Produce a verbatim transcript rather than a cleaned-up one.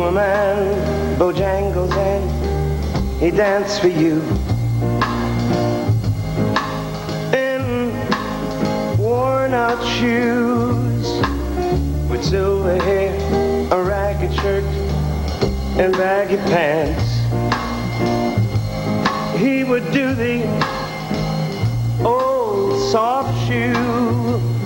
old man Bojangles and he danced for you in worn out shoes with silver hair, a ragged shirt and baggy pants. He would do the old soft shoe